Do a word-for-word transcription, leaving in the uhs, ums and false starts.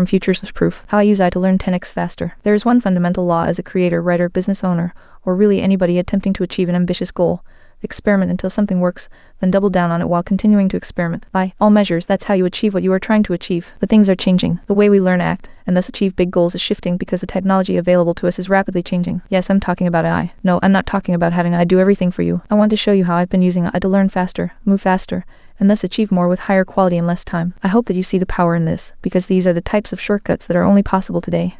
from Futures Proof. How I use I to learn ten x faster. There is one fundamental law as a creator, writer, business owner, or really anybody attempting to achieve an ambitious goal. Experiment until something works, then double down on it while continuing to experiment. By all measures, that's how you achieve what you are trying to achieve. But things are changing. The way we learn, act, and thus achieve big goals is shifting because the technology available to us is rapidly changing. Yes, I'm talking about A I. No, I'm not talking about having I do everything for you. I want to show you how I've been using I to learn faster, move faster, and thus achieve more with higher quality in less time. I hope that you see the power in this, because these are the types of shortcuts that are only possible today.